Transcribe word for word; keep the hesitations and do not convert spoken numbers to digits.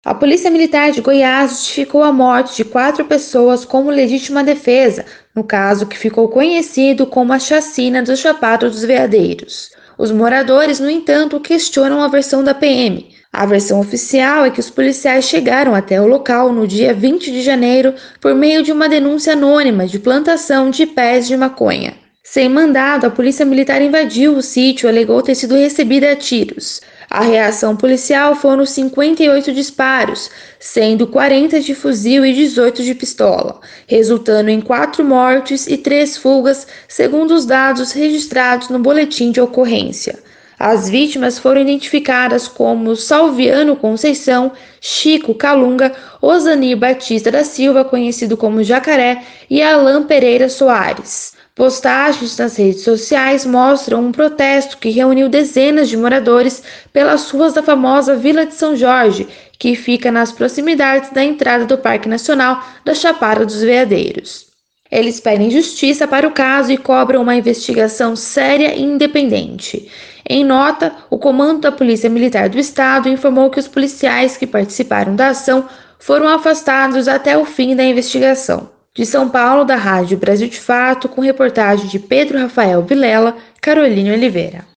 A Polícia Militar de Goiás justificou a morte de quatro pessoas como legítima defesa, no caso que ficou conhecido como a Chacina do Chapada dos Veadeiros. Os moradores, no entanto, questionam a versão da P M. A versão oficial é que os policiais chegaram até o local no dia vinte de janeiro por meio de uma denúncia anônima de plantação de pés de maconha. Sem mandado, a polícia militar invadiu o sítio e alegou ter sido recebida a tiros. A reação policial foram cinquenta e oito disparos, sendo quarenta de fuzil e dezoito de pistola, resultando em quatro mortes e três fugas, segundo os dados registrados no boletim de ocorrência. As vítimas foram identificadas como Salviano Conceição, Chico Calunga, Osanir Batista da Silva, conhecido como Jacaré, e Alain Pereira Soares. Postagens nas redes sociais mostram um protesto que reuniu dezenas de moradores pelas ruas da famosa Vila de São Jorge, que fica nas proximidades da entrada do Parque Nacional da Chapada dos Veadeiros. Eles pedem justiça para o caso e cobram uma investigação séria e independente. Em nota, o comando da Polícia Militar do Estado informou que os policiais que participaram da ação foram afastados até o fim da investigação. De São Paulo, da Rádio Brasil de Fato, com reportagem de Pedro Rafael Vilela, Caroline Oliveira.